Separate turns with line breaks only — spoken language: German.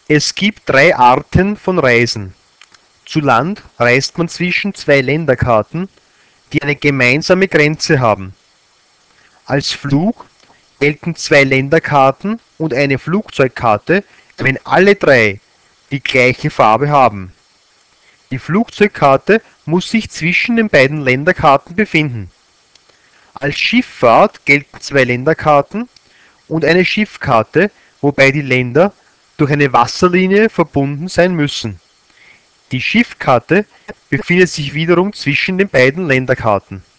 Es gibt drei Arten von Reisen. Zu Land reist man zwischen zwei Länderkarten, die eine gemeinsame Grenze haben. Als Flug gelten zwei Länderkarten und eine Flugzeugkarte, wenn alle drei die gleiche Farbe haben. Die Flugzeugkarte muss sich zwischen den beiden Länderkarten befinden. Als Schifffahrt gelten zwei Länderkarten und eine Schiffkarte, wobei die Länder durch eine Wasserlinie verbunden sein müssen. Die Schiffkarte befindet sich wiederum zwischen den beiden Länderkarten.